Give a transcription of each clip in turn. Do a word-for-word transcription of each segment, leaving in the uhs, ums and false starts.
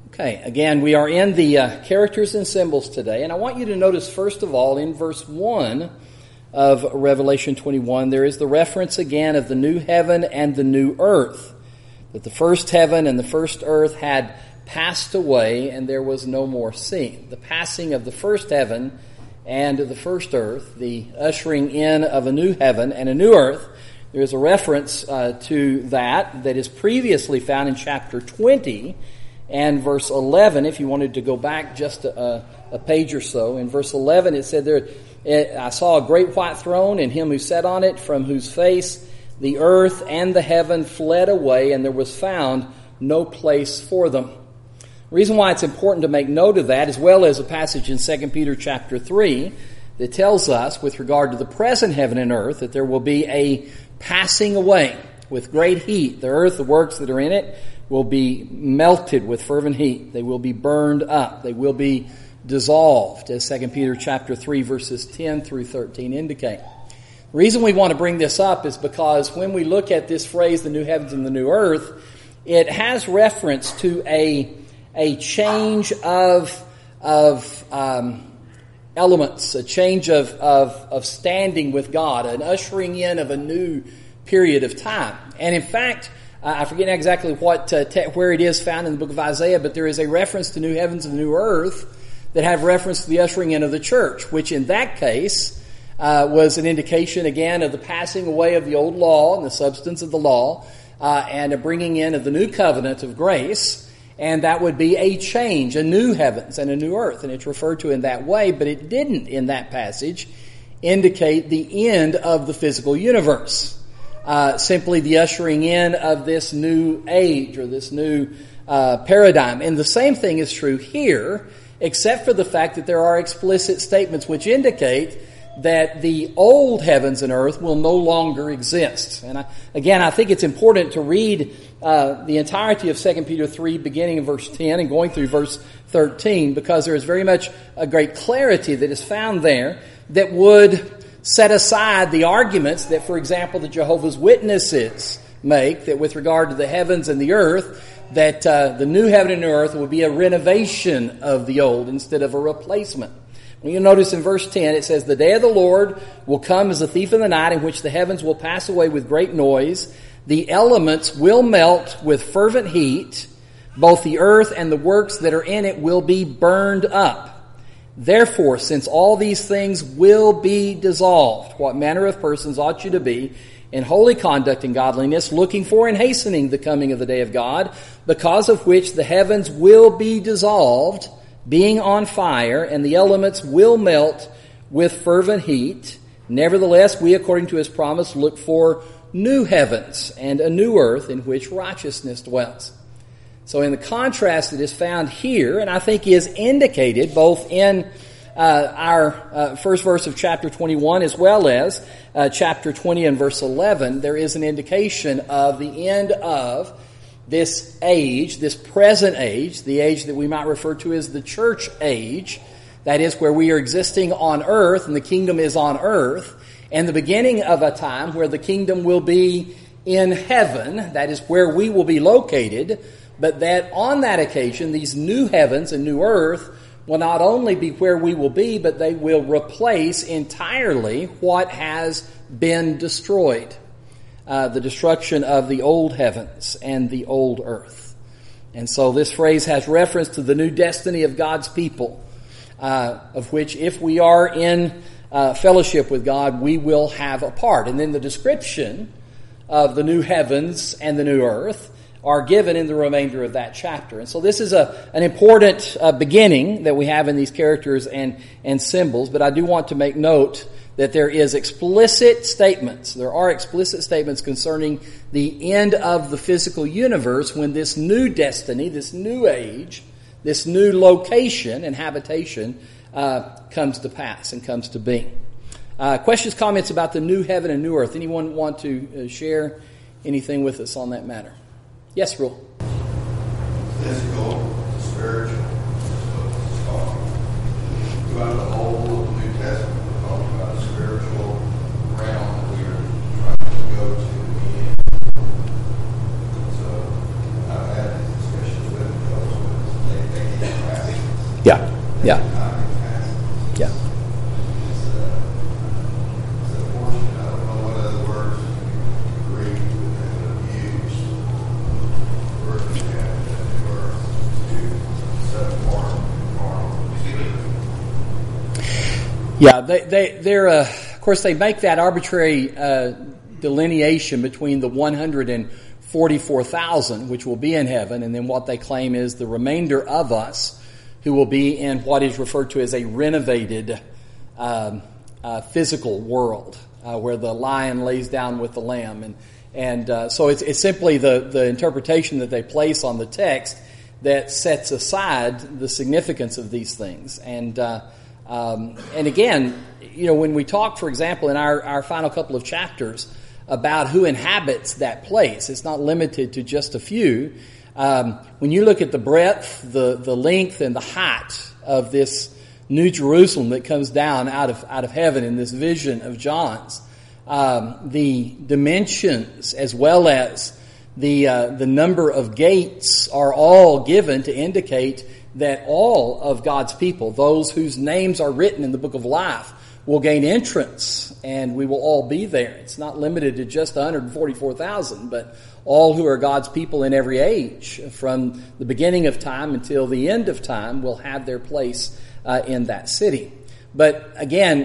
Okay, again, we are in the uh, characters and symbols today, and I want you to notice, first of all, in verse one of Revelation twenty-one, there is the reference again of the new heaven and the new earth, that the first heaven and the first earth had passed away and there was no more sea. The passing of the first heaven and the first earth, the ushering in of a new heaven and a new earth, there is a reference uh, to that that is previously found in chapter twenty and verse eleven. If you wanted to go back just a, a page or so, in verse eleven it said there, it, I saw a great white throne and him who sat on it, from whose face the earth and the heaven fled away, and there was found no place for them. The reason why it's important to make note of that, as well as a passage in Second Peter chapter three that tells us with regard to the present heaven and earth that there will be a passing away with great heat. The earth, the works that are in it, will be melted with fervent heat. They will be burned up. They will be dissolved, as Second Peter chapter three verses ten through thirteen indicate. The reason we want to bring this up is because when we look at this phrase, the new heavens and the new earth, it has reference to a a change of of um, elements, a change of, of of standing with God, an ushering in of a new period of time. And in fact, uh, I forget exactly what uh, te- where it is found in the book of Isaiah, but there is a reference to new heavens and new earth that have reference to the ushering in of the church, which in that case uh, was an indication again of the passing away of the old law and the substance of the law, uh, and a bringing in of the new covenant of grace. And that would be a change, a new heavens and a new earth. And it's referred to in that way, but it didn't in that passage indicate the end of the physical universe. Uh, simply the ushering in of this new age or this new uh, paradigm. And the same thing is true here, except for the fact that there are explicit statements which indicate that the old heavens and earth will no longer exist. And I, again, I think it's important to read uh, the entirety of Second Peter three, beginning in verse ten and going through verse thirteen, because there is very much a great clarity that is found there that would set aside the arguments that, for example, the Jehovah's Witnesses make, that with regard to the heavens and the earth, that uh, the new heaven and new earth will be a renovation of the old instead of a replacement. When you notice in verse ten, it says, "The day of the Lord will come as a thief in the night, in which the heavens will pass away with great noise. The elements will melt with fervent heat. Both the earth and the works that are in it will be burned up. Therefore, since all these things will be dissolved, what manner of persons ought you to be in holy conduct and godliness, looking for and hastening the coming of the day of God, because of which the heavens will be dissolved, being on fire, and the elements will melt with fervent heat. Nevertheless, we, according to his promise, look for new heavens and a new earth in which righteousness dwells." So in the contrast that is found here, and I think is indicated both in uh, our uh, first verse of chapter twenty-one as well as uh, chapter twenty and verse eleven, there is an indication of the end of this age, this present age, the age that we might refer to as the church age, that is where we are existing on earth and the kingdom is on earth, and the beginning of a time where the kingdom will be in heaven, that is where we will be located, but that on that occasion, these new heavens and new earth will not only be where we will be, but they will replace entirely what has been destroyed. Uh, the destruction of the old heavens and the old earth. And so this phrase has reference to the new destiny of God's people, uh, of which if we are in uh, fellowship with God, we will have a part. And then the description of the new heavens and the new earth are given in the remainder of that chapter. And so this is a an important uh, beginning that we have in these characters and, and symbols, but I do want to make note that there is explicit statements, there are explicit statements concerning the end of the physical universe when this new destiny, this new age, this new location and habitation uh, comes to pass and comes to be. Uh, questions, comments about the new heaven and new earth? Anyone want to uh, share anything with us on that matter? Yes, Rule. Physical, spiritual. Throughout the whole of the New Testament, we're talking about a spiritual realm that we are trying to go to. So I've had these discussions with those with Yeah, yeah, yeah. Yeah, they, they, they're, uh, of course, they make that arbitrary uh, delineation between the one hundred forty-four thousand, which will be in heaven, and then what they claim is the remainder of us, who will be in what is referred to as a renovated um, uh, physical world, uh, where the lion lays down with the lamb. And and uh, so it's, it's simply the, the interpretation that they place on the text that sets aside the significance of these things. And uh, Um, and again, you know, when we talk, for example, in our, our final couple of chapters about who inhabits that place, it's not limited to just a few. Um, when you look at the breadth, the, the length, and the height of this New Jerusalem that comes down out of out of heaven in this vision of John's, um, the dimensions as well as the uh, the number of gates are all given to indicate that all of God's people, those whose names are written in the book of life, will gain entrance, and we will all be there. It's not limited to just one hundred forty-four thousand, but all who are God's people in every age, from the beginning of time until the end of time, will have their place uh, in that city. But again,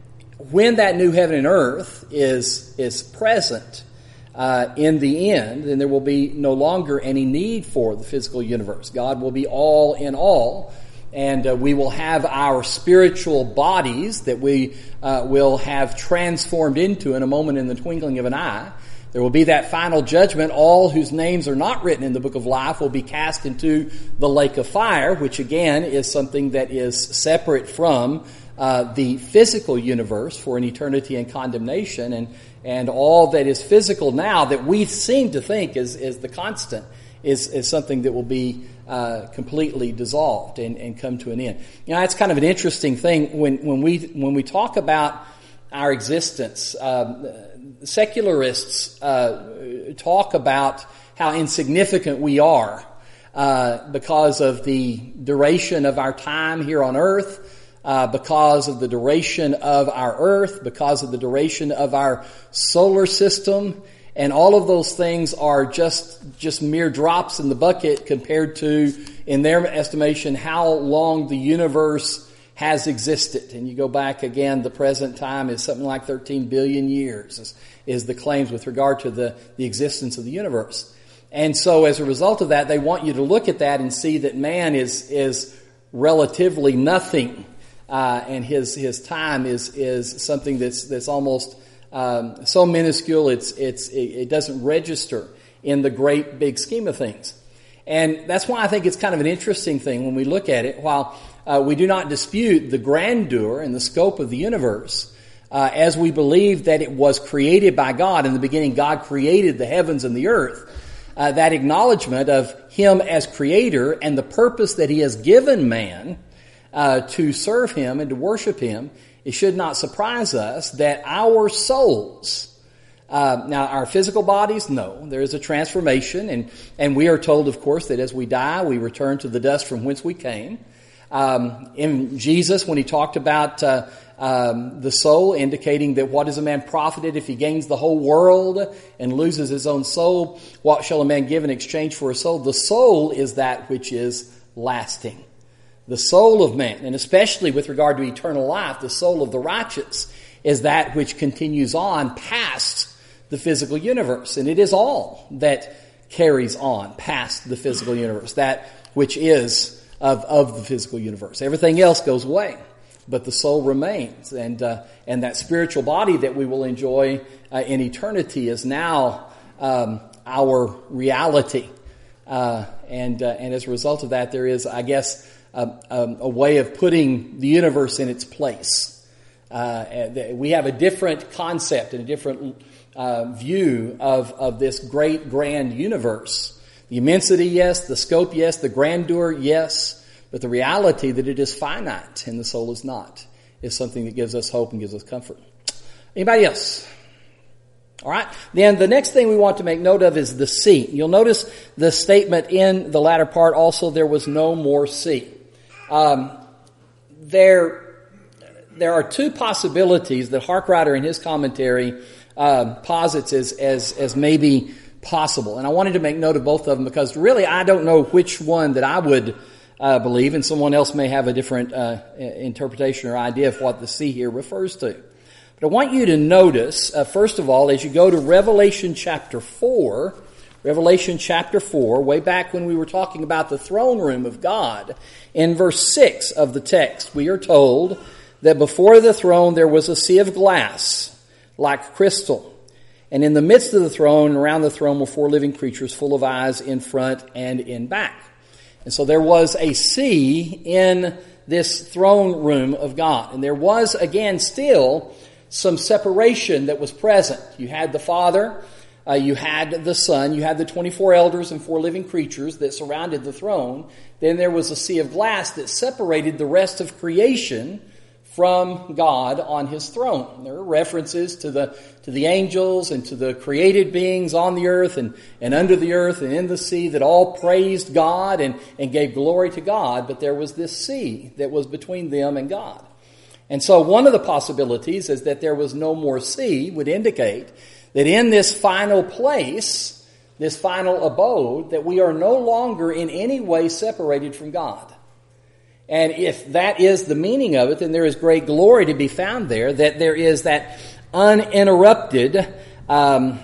when that new heaven and earth is is present, Uh, in the end, then there will be no longer any need for the physical universe. God will be all in all, and uh, we will have our spiritual bodies that we uh, will have transformed into in a moment, in the twinkling of an eye. There will be that final judgment. All whose names are not written in the book of life will be cast into the lake of fire, which again is something that is separate from uh, the physical universe for an eternity in condemnation. And And all that is physical now that we seem to think is, is the constant is, is something that will be uh, completely dissolved and, and come to an end. You know, that's kind of an interesting thing when, when we when we talk about our existence. Um, secularists uh, talk about how insignificant we are uh, because of the duration of our time here on earth. Uh, because of the duration of our earth, because of the duration of our solar system, and all of those things are just just mere drops in the bucket compared to, in their estimation, how long the universe has existed. And you go back again, the present time is something like thirteen billion years, is, is the claims with regard to the, the existence of the universe. And so as a result of that, they want you to look at that and see that man is is relatively nothing. Uh, and his his time is is something that's that's almost um, so minuscule it's it's it, it doesn't register in the great big scheme of things, and that's why I think it's kind of an interesting thing when we look at it. While uh, we do not dispute the grandeur and the scope of the universe, uh, as we believe that it was created by God in the beginning, God created the heavens and the earth. Uh, that acknowledgement of Him as Creator and the purpose that He has given man Uh, to serve Him and to worship Him, it should not surprise us that our souls, uh, now our physical bodies, no, there is a transformation, and, and we are told, of course, that as we die, we return to the dust from whence we came. Um, in Jesus, when He talked about uh, um, the soul, indicating that what is a man profited if he gains the whole world and loses his own soul? What shall a man give in exchange for his soul? The soul is that which is lasting. The soul of man, and especially with regard to eternal life, the soul of the righteous is that which continues on past the physical universe. And it is all that carries on past the physical universe, that which is of, of the physical universe. Everything else goes away, but the soul remains. And uh, and that spiritual body that we will enjoy uh, in eternity is now um, our reality. Uh, and uh, and as a result of that, there is, I guess, A, um, a way of putting the universe in its place. Uh, we have a different concept and a different uh, view of, of this great, grand universe. The immensity, yes. The scope, yes. The grandeur, yes. But the reality that it is finite and the soul is not is something that gives us hope and gives us comfort. Anybody else? All right. Then the next thing we want to make note of is the sea. You'll notice the statement in the latter part also, there was no more sea. Um, there, there are two possibilities that Harkrider in his commentary uh, posits as, as, as maybe possible. And I wanted to make note of both of them because really I don't know which one that I would uh, believe, and someone else may have a different uh, interpretation or idea of what the sea here refers to. But I want you to notice, uh, first of all, as you go to Revelation chapter four, Revelation chapter four, way back when we were talking about the throne room of God, in verse six of the text, we are told that before the throne there was a sea of glass, like crystal. And in the midst of the throne, around the throne, were four living creatures full of eyes in front and in back. And so there was a sea in this throne room of God. And there was, again, still some separation that was present. You had the Father, uh, you had the Son, you had the twenty-four elders and four living creatures that surrounded the throne. Then there was a sea of glass that separated the rest of creation from God on his throne. There are references to the to the angels and to the created beings on the earth and, and under the earth and in the sea that all praised God and, and gave glory to God, but there was this sea that was between them and God. And so one of the possibilities is that there was no more sea would indicate that in this final place, this final abode, that we are no longer in any way separated from God. And if that is the meaning of it, then there is great glory to be found there, that there is that uninterrupted um,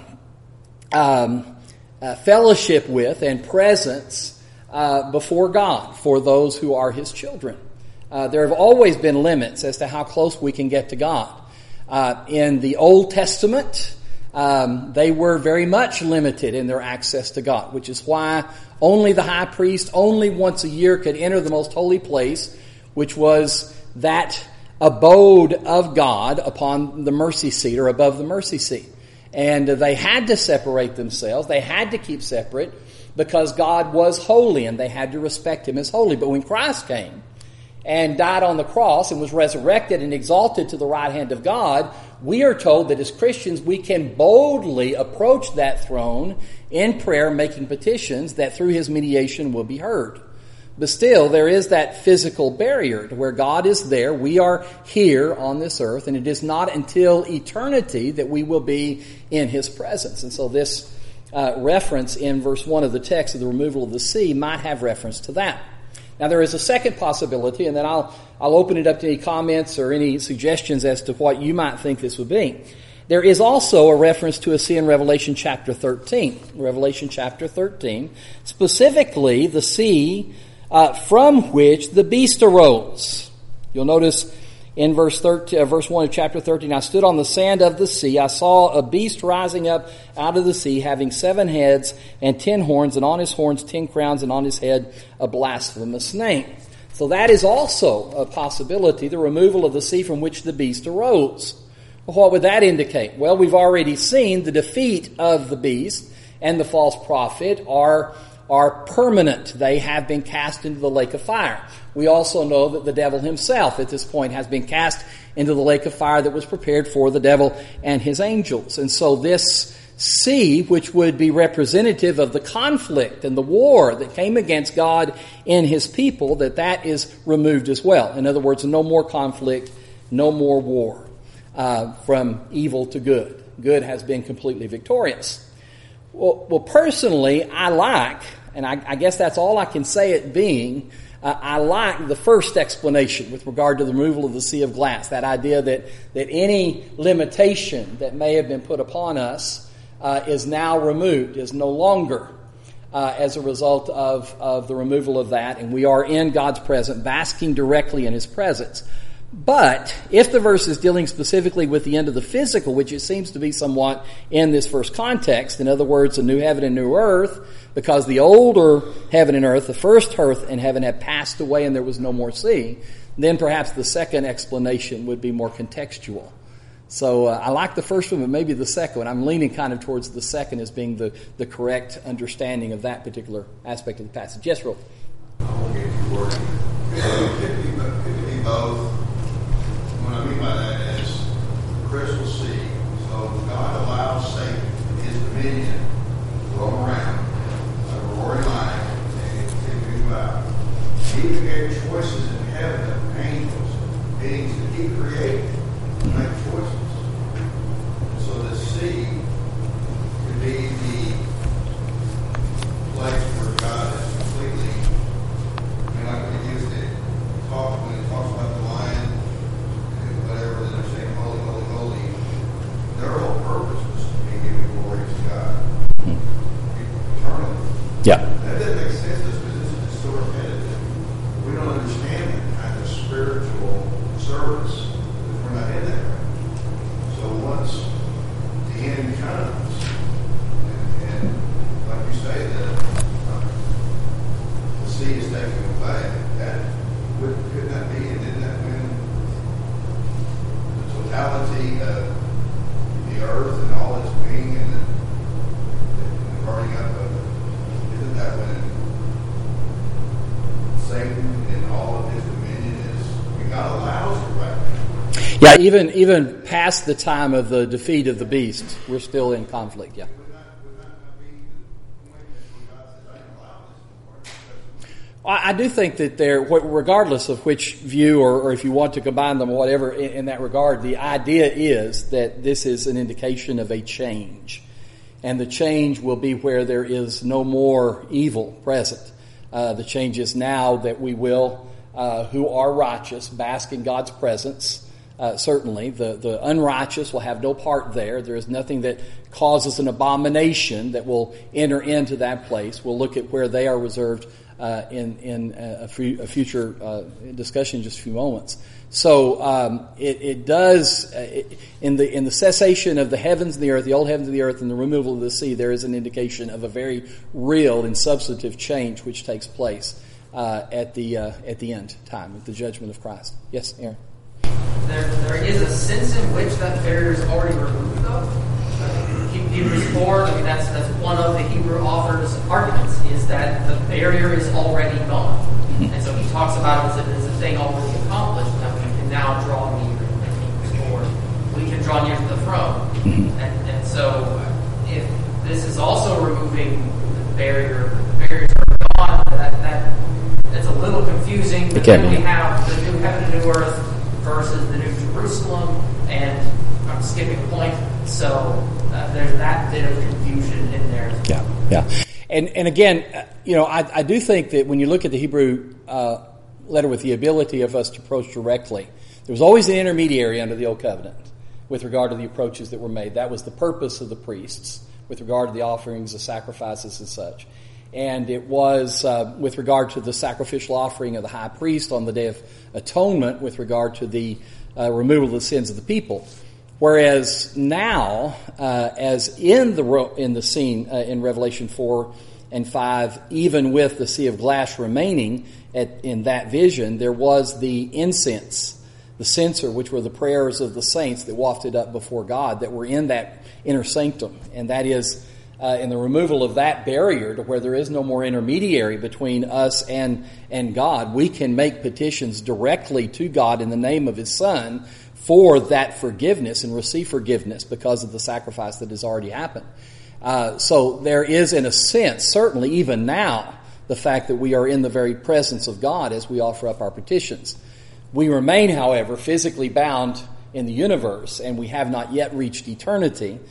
um, uh, fellowship with and presence uh, before God for those who are his children. Uh, there have always been limits as to how close we can get to God. Uh, in the Old Testament, um, they were very much limited in their access to God, which is why only the high priest, only once a year, could enter the most holy place, which was that abode of God upon the mercy seat or above the mercy seat. And they had to separate themselves. They had to keep separate because God was holy and they had to respect him as holy. But when Christ came and died on the cross and was resurrected and exalted to the right hand of God, we are told that as Christians we can boldly approach that throne in prayer, making petitions that through his mediation will be heard. But still, there is that physical barrier to where God is there. We are here on this earth, and it is not until eternity that we will be in his presence. And so this uh, reference in verse one of the text of the removal of the sea might have reference to that. Now, there is a second possibility, and then I'll I'll open it up to any comments or any suggestions as to what you might think this would be. There is also a reference to a sea in Revelation chapter thirteen. Revelation chapter thirteen, specifically the sea uh, from which the beast arose. You'll notice in verse thirteen, uh, verse one of chapter thirteen, I stood on the sand of the sea. I saw a beast rising up out of the sea, having seven heads and ten horns, and on his horns ten crowns, and on his head a blasphemous name. So that is also a possibility, the removal of the sea from which the beast arose. Well, what would that indicate? Well, we've already seen the defeat of the beast and the false prophet are, are permanent. They have been cast into the lake of fire. We also know that the devil himself at this point has been cast into the lake of fire that was prepared for the devil and his angels. And so this sea, which would be representative of the conflict and the war that came against God and his people, that that is removed as well. In other words, no more conflict, no more war, uh, from evil to good. Good has been completely victorious. Well, well personally, I like, and I, I guess that's all I can say it being, Uh, I like the first explanation with regard to the removal of the sea of glass, that idea that, that any limitation that may have been put upon us uh, is now removed, is no longer uh, as a result of, of the removal of that, and we are in God's presence, basking directly in his presence. But if the verse is dealing specifically with the end of the physical, which it seems to be somewhat in this first context, in other words, a new heaven and new earth, because the older heaven and earth, the first earth and heaven, had passed away and there was no more sea, then perhaps the second explanation would be more contextual. So uh, I like the first one, but maybe the second one. I'm leaning kind of towards the second as being the, the correct understanding of that particular aspect of the passage. Yes, Rolf? I'll get you wording. It could be, it could be both. What I mean by that is the crystal sea. So God allows Satan and his dominion to roam around like a roaring lion and to move out. He even gave choices in heaven of angels, beings that he created, to make choices. And so the sea could be the place where God is completely, I mean, like when he used it, talk, when he talks about the lion, and whatever, that they're saying, holy, holy, holy, their whole purpose was to be giving glory to God. Eternally. Yeah. That doesn't make sense to us because it's just so repetitive. We don't understand that kind of spiritual service because we're not in that right. So once the end comes, and, and like you say, the, uh, the sea is taken away, that would, could that be, and didn't that win the totality of the earth and all its being and the, the burning up of it? Isn't that when Satan and all of his dominion is, I mean, God allows it right now. Yeah, even even past the time of the defeat of the beast, we're still in conflict, yeah. Would that, would that not be the point that God says, I didn't allow this before? I, I do think that there, regardless of which view or, or if you want to combine them or whatever in, in that regard, the idea is that this is an indication of a change. And the change will be where there is no more evil present. Uh, the change is now that we will, uh, who are righteous, bask in God's presence. Uh, certainly, the, the unrighteous will have no part there. There is nothing that causes an abomination that will enter into that place. We'll look at where they are reserved uh, in, in a, f- a future uh, discussion in just a few moments. So um, it, it does, uh, it, in the in the cessation of the heavens and the earth, the old heavens and the earth, and the removal of the sea, there is an indication of a very real and substantive change which takes place uh, at the uh, at the end time, at the judgment of Christ. Yes, Aaron? There, there is a sense in which that barrier is already removed, though. Uh, Hebrews four, I mean, that's that's one of the Hebrew author's arguments, is that the barrier is already gone. Mm-hmm. And so he talks about it as a, as a thing already accomplished, that we can now draw near, and Hebrews four, we can draw near to the throne. Mm-hmm. And, and so if this is also removing the barrier, the barriers are gone, that, that, that's a little confusing. But then we have the new heaven and new earth versus the New Jerusalem, and I'm skipping a point, so uh, there's that bit of confusion in there. Yeah, yeah. And and again, you know, I, I do think that when you look at the Hebrew uh, letter with the ability of us to approach directly, there was always an intermediary under the Old Covenant with regard to the approaches that were made. That was the purpose of the priests with regard to the offerings, the sacrifices and such. And it was uh, with regard to the sacrificial offering of the high priest on the Day of Atonement with regard to the uh, removal of the sins of the people. Whereas now, uh, as in the ro- in the scene uh, in Revelation four and five, even with the sea of glass remaining at, in that vision, there was the incense, the censer, which were the prayers of the saints that wafted up before God that were in that inner sanctum. And that is Uh, in the removal of that barrier to where there is no more intermediary between us and, and God, we can make petitions directly to God in the name of His Son for that forgiveness and receive forgiveness because of the sacrifice that has already happened. Uh, so there is, in a sense, certainly even now, the fact that we are in the very presence of God as we offer up our petitions. We remain, however, physically bound in the universe, and we have not yet reached eternity.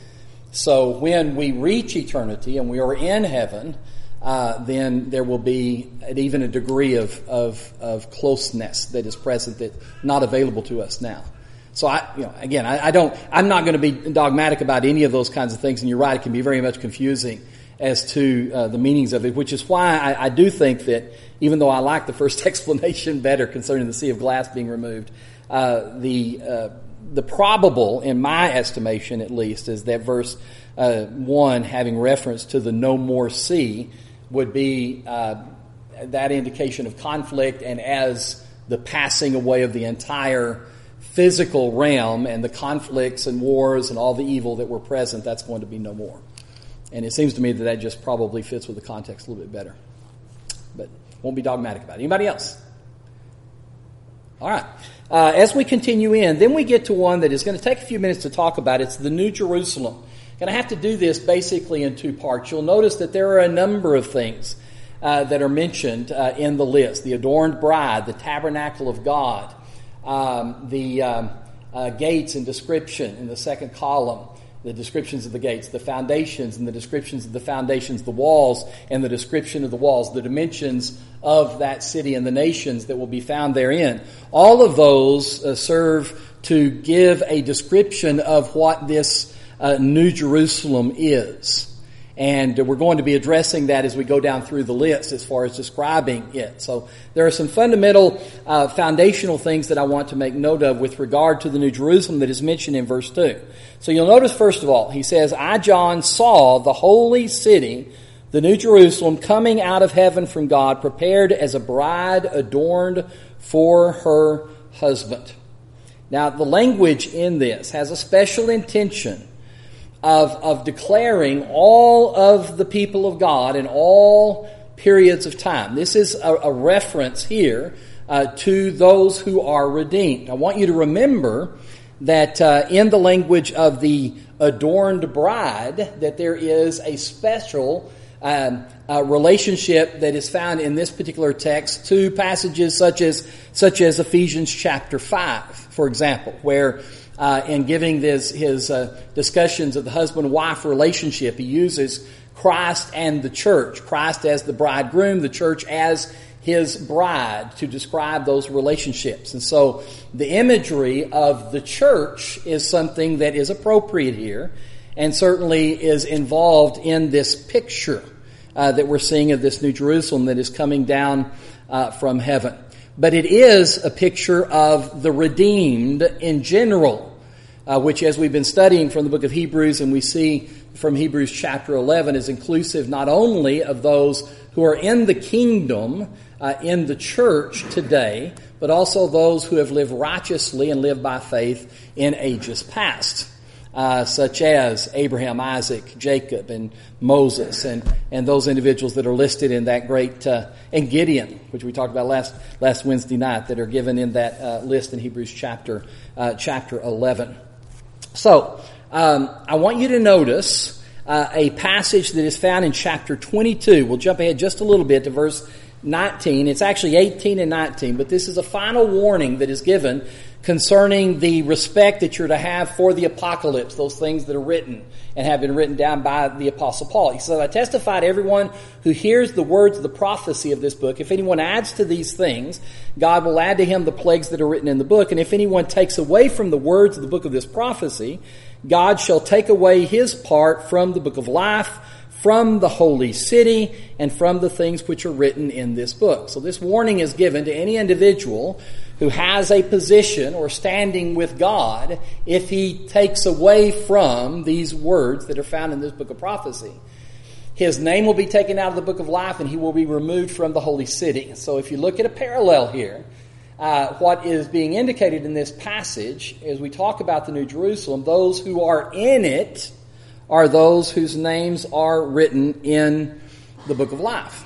So when we reach eternity and we are in heaven, uh, then there will be an, even a degree of, of, of closeness that is present that's not available to us now. So I, you know, again, I, I don't, I'm not going to be dogmatic about any of those kinds of things. And you're right, it can be very much confusing as to uh, the meanings of it, which is why I, I do think that even though I like the first explanation better concerning the sea of glass being removed, uh, the, uh, The probable, in my estimation at least, is that verse uh, one, having reference to the no more sea, would be uh, that indication of conflict, and as the passing away of the entire physical realm and the conflicts and wars and all the evil that were present, that's going to be no more. And it seems to me that that just probably fits with the context a little bit better. But won't be dogmatic about it. Anybody else? All right. Uh, as we continue in, then we get to one that is going to take a few minutes to talk about. It's the New Jerusalem. Going to have to do this basically in two parts. You'll notice that there are a number of things uh, that are mentioned uh, in the list. The adorned bride, the tabernacle of God, um, the um, uh, gates and description in the second column, the descriptions of the gates, the foundations and the descriptions of the foundations, the walls and the description of the walls, the dimensions of that city and the nations that will be found therein. All of those uh, serve to give a description of what this uh, New Jerusalem is. And we're going to be addressing that as we go down through the list as far as describing it. So there are some fundamental uh, foundational things that I want to make note of with regard to the New Jerusalem that is mentioned in verse two. So you'll notice, first of all, he says, I, John, saw the holy city, the New Jerusalem, coming out of heaven from God, prepared as a bride adorned for her husband. Now, the language in this has a special intention Of, of declaring all of the people of God in all periods of time. This is a, a reference here uh, to those who are redeemed. I want you to remember that uh, in the language of the adorned bride, that there is a special um, uh, relationship that is found in this particular text to passages such as such as Ephesians chapter five, for example, where Uh, in giving this, his uh, discussions of the husband-wife relationship, he uses Christ and the church, Christ as the bridegroom, the church as his bride, to describe those relationships. And so the imagery of the church is something that is appropriate here and certainly is involved in this picture uh, that we're seeing of this New Jerusalem that is coming down uh, from heaven. But it is a picture of the redeemed in general, uh, which, as we've been studying from the book of Hebrews, and we see from Hebrews chapter eleven, is inclusive not only of those who are in the kingdom, uh, in the church today, but also those who have lived righteously and lived by faith in ages past. Uh, such as Abraham, Isaac, Jacob, and Moses, and, and those individuals that are listed in that great, uh, and Gideon, which we talked about last last Wednesday night, that are given in that uh, list in Hebrews chapter uh, chapter eleven. So, um, I want you to notice uh, a passage that is found in chapter twenty-two. We'll jump ahead just a little bit to verse nineteen. It's actually eighteen and nineteen, but this is a final warning that is given concerning the respect that you're to have for the apocalypse, those things that are written and have been written down by the Apostle Paul. He says, I testify to everyone who hears the words of the prophecy of this book. If anyone adds to these things, God will add to him the plagues that are written in the book. And if anyone takes away from the words of the book of this prophecy, God shall take away his part from the book of life, from the holy city, and from the things which are written in this book. So this warning is given to any individual who has a position or standing with God if he takes away from these words that are found in this book of prophecy. His name will be taken out of the book of life and he will be removed from the holy city. So if you look at a parallel here, uh, what is being indicated in this passage as we talk about the New Jerusalem, those who are in it are those whose names are written in the book of life.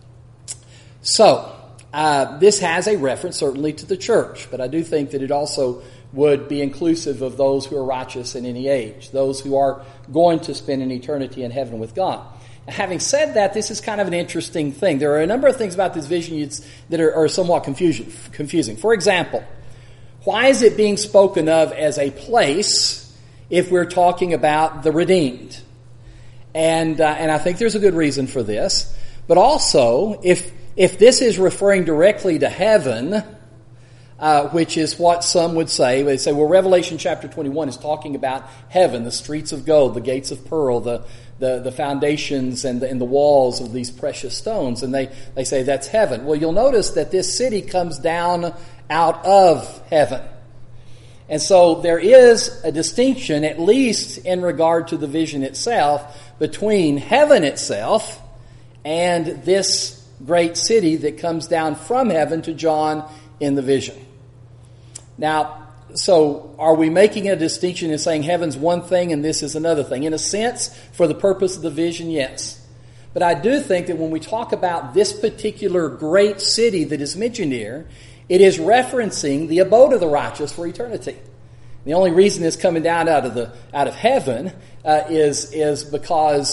So, uh, this has a reference certainly to the church, but I do think that it also would be inclusive of those who are righteous in any age, those who are going to spend an eternity in heaven with God. Now, having said that, this is kind of an interesting thing. There are a number of things about this vision that are, are somewhat confusion, confusing. For example, why is it being spoken of as a place if we're talking about the redeemed? And uh, and I think there's a good reason for this. But also, if if this is referring directly to heaven, uh, which is what some would say, they say, well, Revelation chapter twenty-one is talking about heaven, the streets of gold, the gates of pearl, the the, the foundations and the, and the walls of these precious stones. And they, they say that's heaven. Well, you'll notice that this city comes down out of heaven. And so there is a distinction, at least in regard to the vision itself, between heaven itself and this great city that comes down from heaven to John in the vision. Now, so are we making a distinction and saying heaven's one thing and this is another thing? In a sense, for the purpose of the vision, yes. But I do think that when we talk about this particular great city that is mentioned here, it is referencing the abode of the righteous for eternity. The only reason it's coming down out of the out of heaven uh, is is because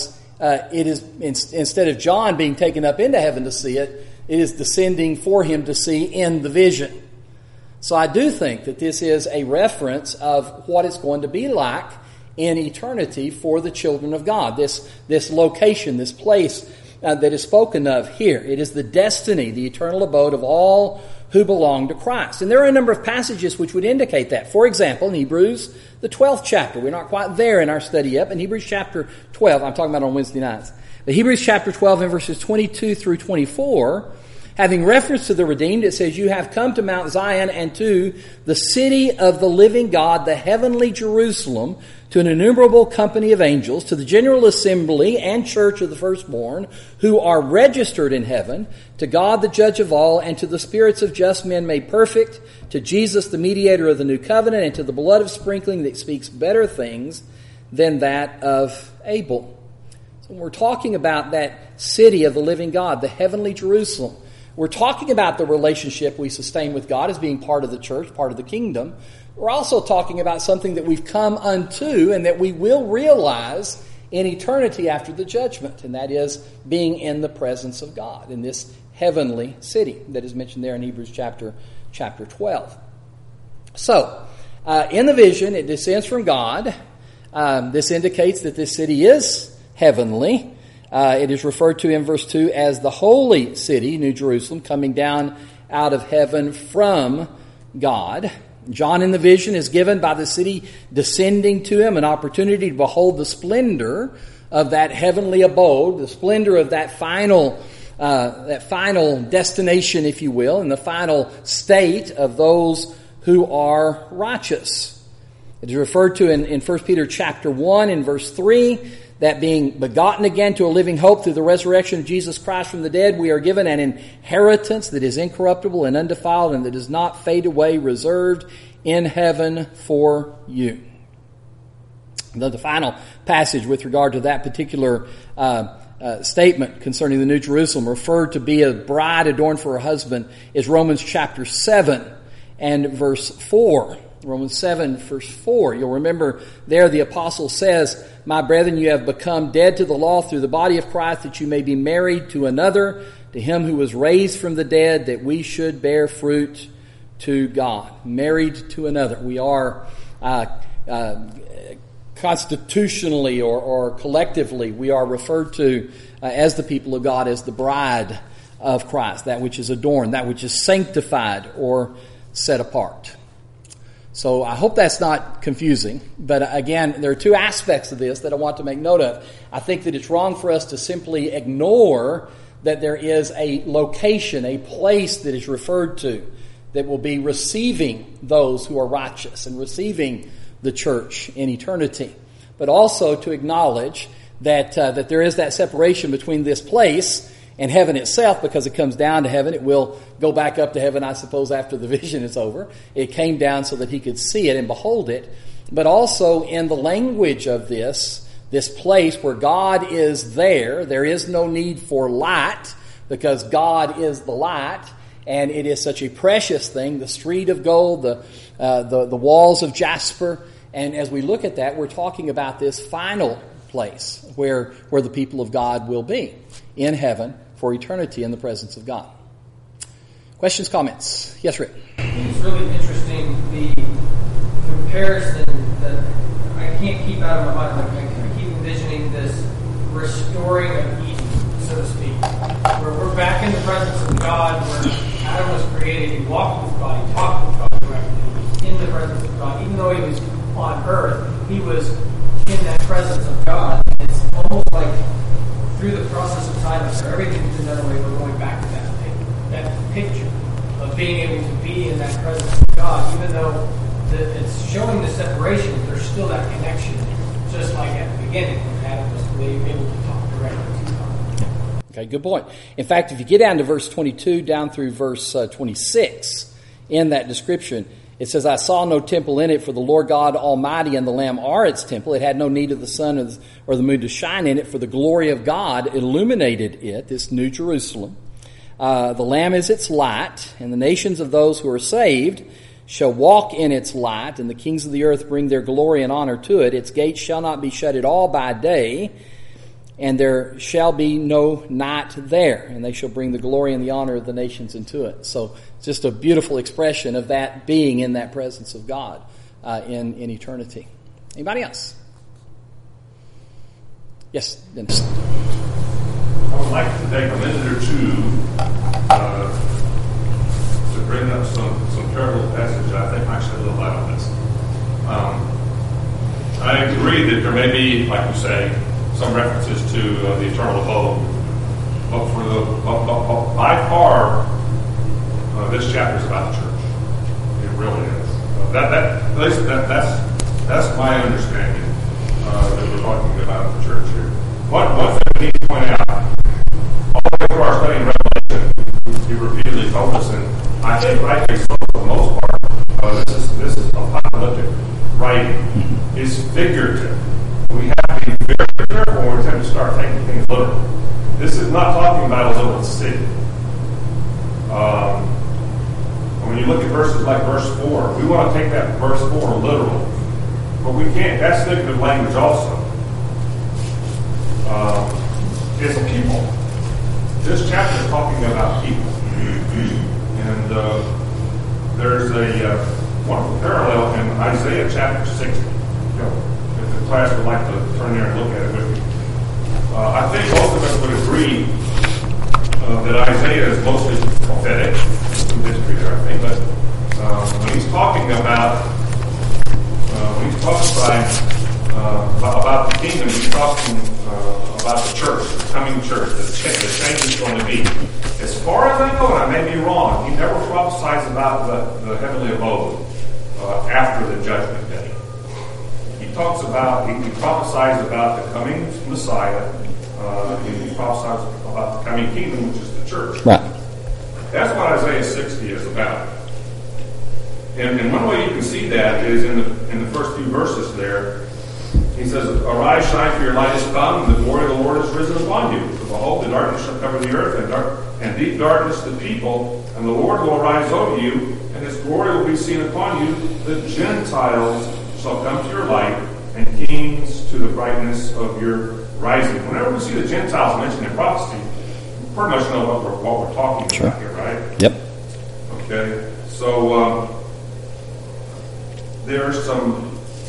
uh, it is in, instead of John being taken up into heaven to see it, it is descending for him to see in the vision. So I do think that this is a reference of what it's going to be like in eternity for the children of God. This, this location, this place uh, that is spoken of here. It is the destiny, the eternal abode of all who belong to Christ. And there are a number of passages which would indicate that. For example, in Hebrews, the twelfth chapter. We're not quite there in our study yet, but in Hebrews chapter twelve, I'm talking about on Wednesday nights. But Hebrews chapter twelve and verses twenty-two through twenty-four, having reference to the redeemed, it says, "You have come to Mount Zion and to the city of the living God, the heavenly Jerusalem, to an innumerable company of angels, to the general assembly and church of the firstborn, who are registered in heaven, to God the judge of all, and to the spirits of just men made perfect, to Jesus the mediator of the new covenant, and to the blood of sprinkling that speaks better things than that of Abel." So when we're talking about that city of the living God, the heavenly Jerusalem, we're talking about the relationship we sustain with God as being part of the church, part of the kingdom. We're also talking about something that we've come unto and that we will realize in eternity after the judgment, and that is being in the presence of God in this heavenly city that is mentioned there in Hebrews chapter, chapter twelve. So, uh, in the vision, it descends from God. Um, this indicates that this city is heavenly. Uh, it is referred to in verse two as the holy city, New Jerusalem, coming down out of heaven from God. John in the vision is given by the city descending to him an opportunity to behold the splendor of that heavenly abode, the splendor of that final, uh, that final destination, if you will, and the final state of those who are righteous. It is referred to in, in First Peter chapter one in verse three, that being begotten again to a living hope through the resurrection of Jesus Christ from the dead, we are given an inheritance that is incorruptible and undefiled and that does not fade away, reserved in heaven for you. The, the final passage with regard to that particular uh, uh, statement concerning the New Jerusalem, referred to be a bride adorned for her husband, is Romans chapter seven and verse four. Romans seven, verse four. You'll remember there the apostle says, "My brethren, you have become dead to the law through the body of Christ, that you may be married to another, to him who was raised from the dead, that we should bear fruit to God." Married to another. We are uh, uh, constitutionally or, or collectively, we are referred to uh, as the people of God, as the bride of Christ, that which is adorned, that which is sanctified or set apart. So I hope that's not confusing, but again, there are two aspects of this that I want to make note of. I think that it's wrong for us to simply ignore that there is a location, a place that is referred to that will be receiving those who are righteous and receiving the church in eternity, but also to acknowledge that uh, that there is that separation between this place and heaven itself, because it comes down to heaven. It will go back up to heaven, I suppose, after the vision is over. It came down so that he could see it and behold it. But also in the language of this, this place where God is there, there is no need for light, because God is the light, and it is such a precious thing, the street of gold, the, uh, the, the walls of jasper. And as we look at that, we're talking about this final place where, where the people of God will be in heaven for eternity in the presence of God. Questions, comments? Yes, Rick? I think it's really interesting, the comparison that I can't keep out of my mind. Like I keep envisioning this restoring of Eden, so to speak, where we're back in the presence of God, where Adam was created, he walked with God, he talked with God directly, he was in the presence of God. Even though he was on earth, he was in that presence of God. It's almost like through the process of time, after everything's been done away, we're going back to that thing, that picture of being able to be in that presence of God. Even though the, it's showing the separation, there's still that connection, just like at the beginning when Adam was able to talk directly to God. Okay, good point. In fact, if you get down to verse twenty-two, down through verse uh, twenty-six, in that description, it says, "I saw no temple in it, for the Lord God Almighty and the Lamb are its temple. It had no need of the sun or the moon to shine in it, for the glory of God illuminated it," this New Jerusalem. Uh, "the Lamb is its light, and the nations of those who are saved shall walk in its light, and the kings of the earth bring their glory and honor to it. Its gates shall not be shut at all by day, and there shall be no night there, and they shall bring the glory and the honor of the nations into it. So just a beautiful expression of that being in that presence of God uh, in, in eternity. Anybody else? Yes, Dennis. I would like to take a minute or two uh, to bring up some, some parallel passage I think might shed a little light on this. Um, I agree that there may be, like you say, some references to uh, the eternal abode, but for the but, but, but by far, uh, this chapter is about the church. It really is. Uh, that that at least that that's that's my understanding uh, that we're talking about the church here. One one thing we need to point out, all the way through our study in Revelation, he repeatedly told us, and I think rightly so for the most part, uh, this is this is apocalyptic writing. It's figurative. We have to be very careful when we attempt to start taking things literal. This is not talking about a little city. Um, when you look at verses like verse four, we want to take that verse four literal. But we can't. That's figurative language also. Um, it's people. This chapter is talking about people. And uh, there's a uh, wonderful parallel in Isaiah chapter sixty. You know, if the class would like to turn there and look at it with me. Uh, I think most of us would agree uh, that Isaiah is mostly prophetic. Some history there, I think. But uh, when he's talking about uh, when he's prophesying uh, about the kingdom, he's talking uh, about the church, the coming church, the change, the change is going to be. As far as I know, and I may be wrong, he never prophesies about the, the heavenly abode uh, after the judgment day. He talks about, he, he prophesies about the coming Messiah. Uh, he, he prophesies about the coming kingdom, which is the church. Right. That's what Isaiah sixty is about. And, and one way you can see that is in the in the first few verses there. He says, "Arise, shine, for your light is come, and the glory of the Lord is risen upon you. For behold, the darkness shall cover the earth, and, dark, and deep darkness the people. And the Lord will arise over you, and his glory will be seen upon you. The Gentiles shall come to your light, and kings to the brightness of your rising." Whenever we see the Gentiles mentioned in prophecy, we pretty much know what we're, what we're talking Sure. about here, right? Yep. Okay, so um, there are some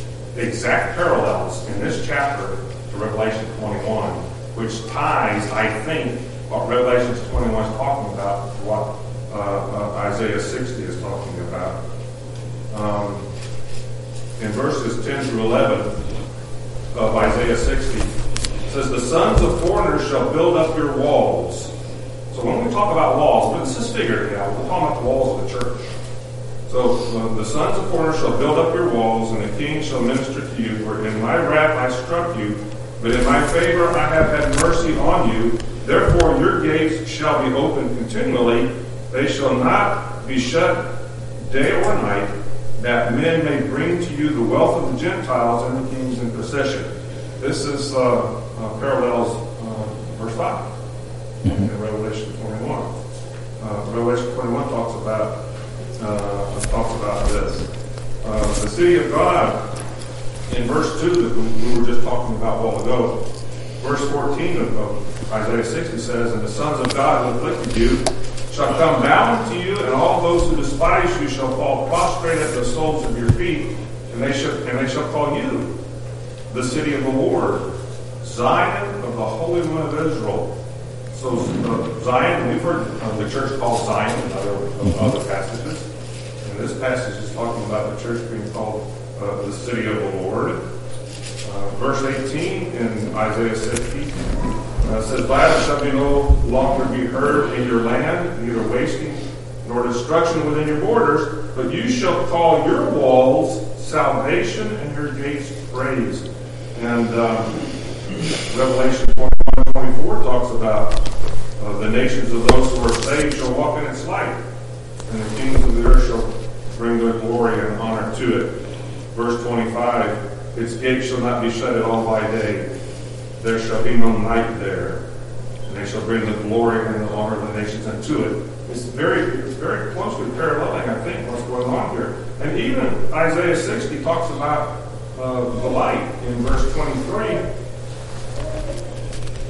exact parallels in this chapter to Revelation twenty-one, which ties, I think, what Revelation twenty-one is talking about to what uh, uh, Isaiah sixty is talking about. Um, in verses ten through eleven of Isaiah sixty, it says, "The sons of foreigners shall build up your walls." So when we talk about walls, but this is figurative now, we're talking about the walls of the church. So uh, the sons of foreigners shall build up your walls, and the king shall minister to you. For in my wrath I struck you, but in my favor I have had mercy on you. Therefore your gates shall be open continually. They shall not be shut day or night, that men may bring to you the wealth of the Gentiles and the kings in procession. This is uh, uh, parallels uh, verse five in Revelation twenty-one. Uh, Revelation twenty-one talks about uh, talks about this. Uh, the city of God in verse two that we were just talking about a while ago. Verse fourteen of, of Isaiah sixty says, "And the sons of God who afflicted you shall come down to you, and all those who despise you shall fall prostrate at the soles of your feet, and they shall and they shall call you the city of the Lord, Zion of the Holy One of Israel." So uh, Zion, we've heard uh, the church called Zion in other, uh, other passages. And this passage is talking about the church being called uh, the city of the Lord. Uh, verse eighteen in Isaiah sixty uh, says, "Violence shall be no longer be heard in your land, neither wasting nor destruction within your borders, but you shall call your walls salvation and your gates praise." And um, Revelation twenty-one twenty-four talks about uh, the nations of those who are saved shall walk in its light, and the kings of the earth shall bring their glory and honor to it. Verse twenty-five, "Its gates shall not be shut at all by day. There shall be no night there. And they shall bring the glory and the honor of the nations unto it." It's very, it's very closely paralleling, I think, what's going on here. And even Isaiah sixty talks about uh, the light in verse twenty-three.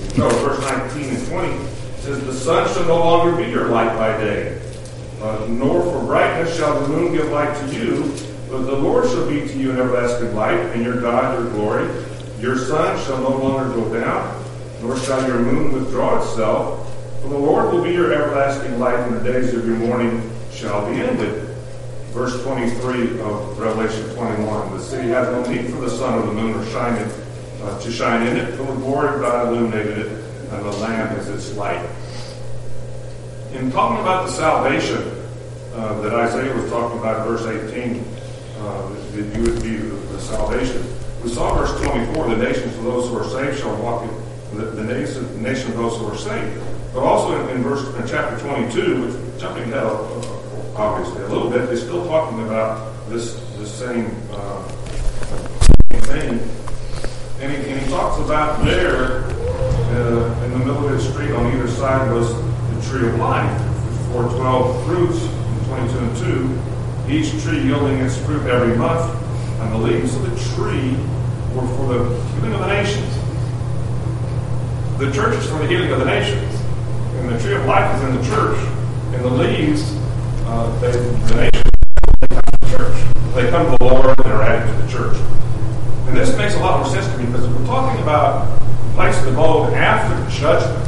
No, verse nineteen and twenty says, the sun shall no longer be your light by day, uh, nor for brightness shall the moon give light to you, but the Lord shall be to you an everlasting light, and your God your glory. Your sun shall no longer go down, nor shall your moon withdraw itself, for the Lord will be your everlasting light, and the days of your mourning shall be ended. Verse twenty-three of Revelation twenty-one, the city has no need for the sun or the moon or shine it, uh, to shine in it, for the glory of God illuminated it, and the Lamb is its light. In talking about the salvation uh, that Isaiah was talking about in verse eighteen, uh, that you would be the, the salvation, we saw verse twenty-four, the nations of those who are saved shall walk in, the, the nation, the nation of those who are saved. But also in, in verse in chapter twenty-two, which jumping ahead uh, obviously a little bit, is still talking about this, this same uh, thing. And he, and he talks about there, uh, in the middle of the street on either side was the tree of life, which bore twelve fruits, twenty-two and two, each tree yielding its fruit every month, and the leaves of the tree were for the healing of the nations. The church is for the healing of the nations, and the tree of life is in the church, and the leaves, uh, they, the nations, they come to the church. They come to the Lord and are added to the church. And this makes a lot more sense to me, because if we're talking about the place of abode after judgment,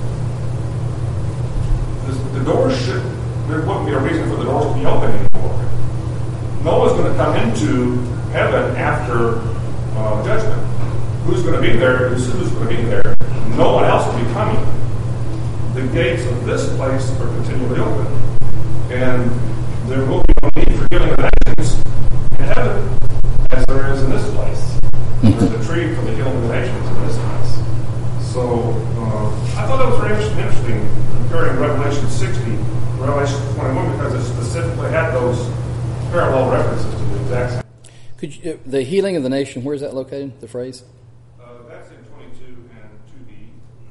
the, the doors should, there wouldn't be a reason for the doors to be open anymore. No one's going to come into heaven after uh, judgment. Who's going to be there? Who's, who's going to be there? No one else will be coming. The gates of this place are continually open. And there will be no need for healing of nations in heaven as there is in this place. There's a tree for the healing of the nations in this place. So uh, I thought that was very interesting comparing Revelation sixty to Revelation twenty-one, because it specifically had those parallel references to the exact same. Could you, the healing of the nation, where is that located, the phrase? Uh, that's in twenty-two and two B.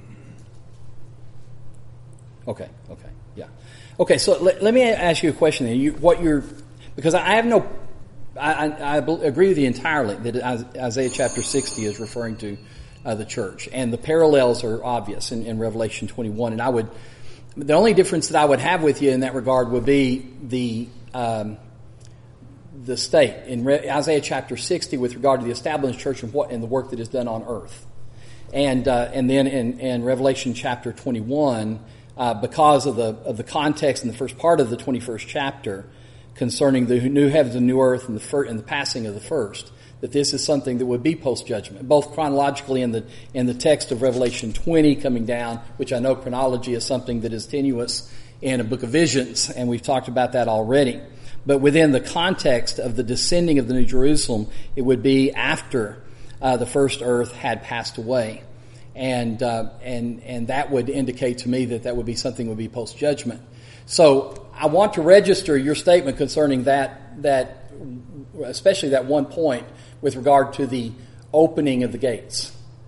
Okay, okay, yeah. Okay, so let, let me ask you a question then. You, what you're, because I have no, I, I, I agree with you entirely that Isaiah chapter sixty is referring to uh, the church, and the parallels are obvious in, in Revelation twenty-one, and I would, the only difference that I would have with you in that regard would be the, um, the state in Re- Isaiah chapter sixty with regard to the established church and what and the work that is done on earth, and uh, and then in, in Revelation chapter twenty-one, uh, because of the of the context in the first part of the twenty-first chapter concerning the new heavens and new earth and the fir- and the passing of the first, that this is something that would be post judgment, both chronologically in the in the text of Revelation twenty coming down, which I know chronology is something that is tenuous in a book of visions, and we've talked about that already. But within the context of the descending of the New Jerusalem, it would be after uh, the first earth had passed away, and uh, and and that would indicate to me that that would be something that would be post judgment. So I want to register your statement concerning that that especially that one point with regard to the opening of the gates.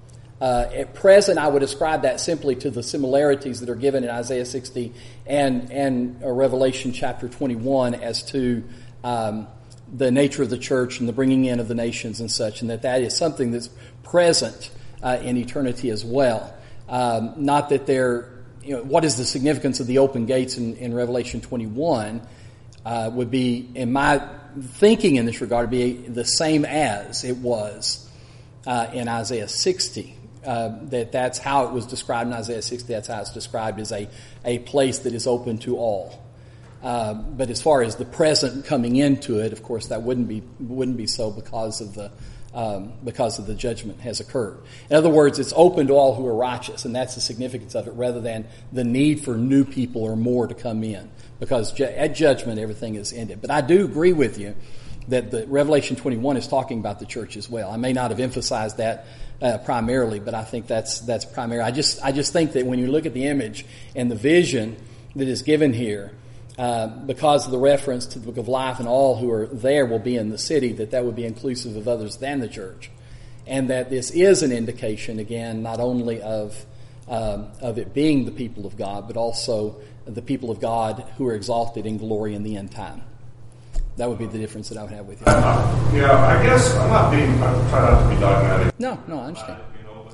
Uh, at present, I would ascribe that simply to the similarities that are given in Isaiah sixty and and uh, Revelation chapter twenty-one as to um, the nature of the church and the bringing in of the nations and such, and that that is something that's present uh, in eternity as well. Um, not that they're, you know, what is the significance of the open gates in, in Revelation twenty-one uh, would be, in my thinking in this regard, be the same as it was uh, in Isaiah sixty. Uh, that that's how it was described in Isaiah sixty. That's how it's described as a, a place that is open to all. Uh, but as far as the present coming into it, of course, that wouldn't be wouldn't be so because of the um, because of the judgment has occurred. In other words, it's open to all who are righteous, and that's the significance of it, rather than the need for new people or more to come in, because ju- at judgment everything is ended. But I do agree with you that the Revelation twenty-one is talking about the church as well. I may not have emphasized that uh, primarily, but I think that's that's primary. I just I just think that when you look at the image and the vision that is given here, uh, because of the reference to the Book of Life and all who are there will be in the city, that that would be inclusive of others than the church, and that this is an indication again not only of um, of it being the people of God, but also the people of God who are exalted in glory in the end time. That would be the difference that I would have with you. Uh, yeah, I guess I'm not being, I'm trying not to be dogmatic. No, no, I understand. Uh, you know, but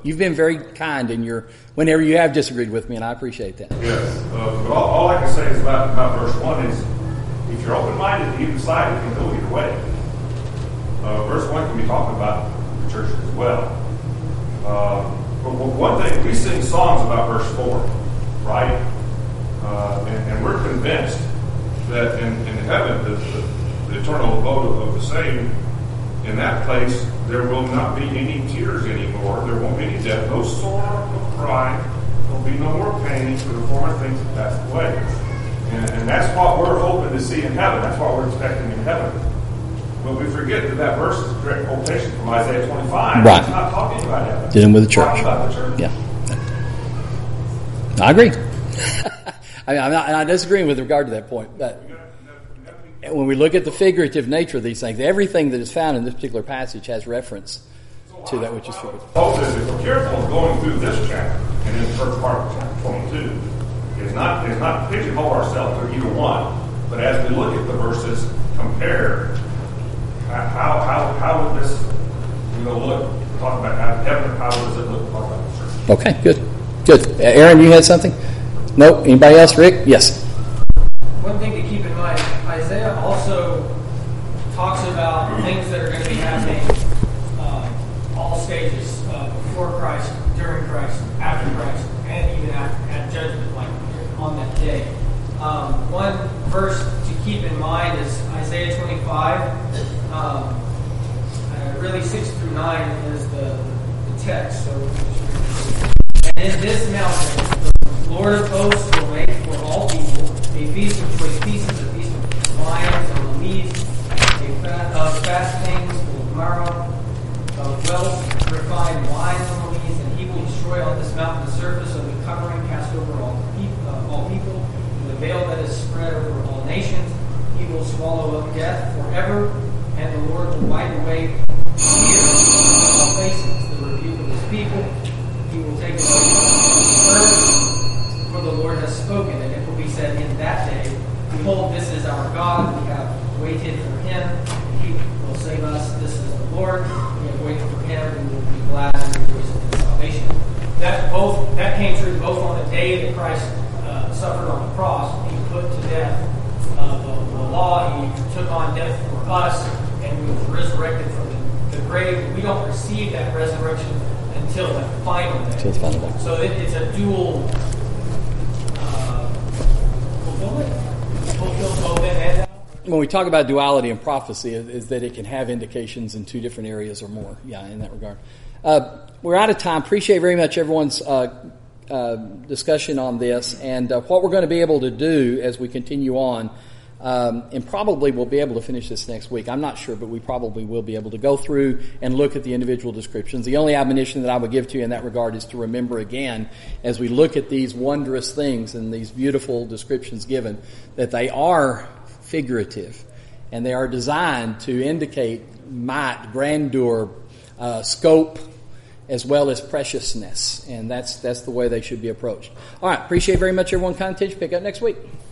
You've been very kind in your whenever you have disagreed with me, and I appreciate that. Yes. Uh, but all, all I can say is about, about verse one is, if you're open-minded to either side, it can go either way. Uh, verse one can be talking about the church as well. Uh, but one thing, we sing songs about verse four, right? Uh, and, and we're convinced that in, in heaven, the, the, the eternal abode of, of the saint, in that place, there will not be any tears anymore. There won't be any death, no sorrow, no cry. There'll be no more pain, for the former things have passed away. And, and that's what we're hoping to see in heaven. That's what we're expecting in heaven. But we forget that that verse is a direct quotation from Isaiah twenty-five. Right. It's not talking about heaven. Dealing with the It's church. talking about the church. Yeah. I agree. I mean, I'm not, I'm not disagreeing with regard to that point. But when we look at the figurative nature of these things, everything that is found in this particular passage has reference to that which is figurative. Paul says if we're careful of going through this chapter and in the first part of chapter twenty-two, is not is not pigeonhole ourselves to either one, but as we look at the verses, compare how how how would this you know look? Talk about how heaven, how does it look? Talk about the church. Okay, good, good. Uh, Aaron, you had something? Nope. Anybody else? Rick? Yes. One thing to keep in mind, Isaiah also talks about things that are going to be happening uh, all stages, uh, before Christ, during Christ, after Christ, and even after, at judgment, like on that day. Um, one verse to keep in mind is Isaiah twenty-five. Um, uh, really, six through nine is the, the text. So, and in this mountain, the Lord of hosts will make for all people a feast of choice pieces, a feast of lions and the leaves, a fat, of fast things of marrow, of wealth, refined wine from the leaves, and he will destroy on this mountain the surface of the covering cast over all, pe- uh, all people, and the veil that is spread over all nations. He will swallow up death forever, and the Lord will wipe away tears from all faces, the rebuke of his people. He will take away the earth, for the Lord has spoken, and it will be said in that day, behold, this is our God, we have waited for him, and he will save us. This is the Lord, we have waited for him, we will be glad and rejoice in his salvation. That both that came true both on the day that Christ uh, suffered on the cross. He put to death uh, the, the law, he took on death for us, and we were resurrected from the, the grave. We don't receive that resurrection until the final day. Until the final day. So it, it's a dual uh, fulfillment. Fulfills both in and out. When we talk about duality and prophecy, is, is that it can have indications in two different areas or more. Yeah, in that regard. Uh, we're out of time. Appreciate very much everyone's uh, uh, discussion on this, and uh, what we're going to be able to do as we continue on. Um, and probably we'll be able to finish this next week. I'm not sure, but we probably will be able to go through and look at the individual descriptions. The only admonition that I would give to you in that regard is to remember again, as we look at these wondrous things and these beautiful descriptions given, that they are figurative and they are designed to indicate might, grandeur, uh, scope, as well as preciousness. And that's that's the way they should be approached. All right. Appreciate very much everyone. Kind of attention. Pick up next week.